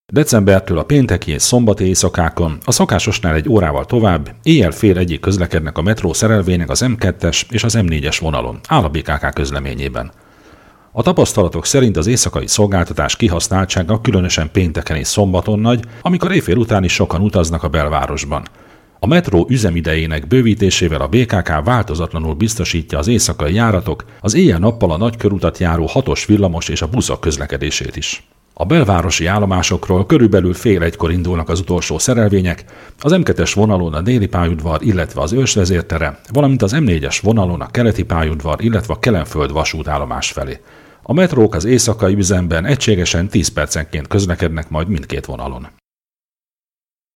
Decembertől a pénteki és szombati éjszakákon a szokásosnál 1 órával tovább éjjel fél 1-ig közlekednek a metró szerelvények az M2-es és az M4-es vonalon, áll a BKK közleményében. A tapasztalatok szerint az éjszakai szolgáltatás kihasználtsága különösen pénteken és szombaton nagy, amikor éjfél után is sokan utaznak a belvárosban. A metró üzemidejének bővítésével a BKK változatlanul biztosítja az éjszakai járatok, az éjjel-nappal a nagykörutat járó 6-os villamos és a buszok közlekedését is. A belvárosi állomásokról körülbelül fél 1-kor indulnak az utolsó szerelvények, az M2-es vonalon a déli pályaudvar, illetve az Őrsvezértere, valamint az M4-es vonalon a keleti pályaudvar, illetve a Kelenföld vasútállomás felé. A metrók az éjszakai üzemben egységesen 10 percenként közlekednek majd mindkét vonalon.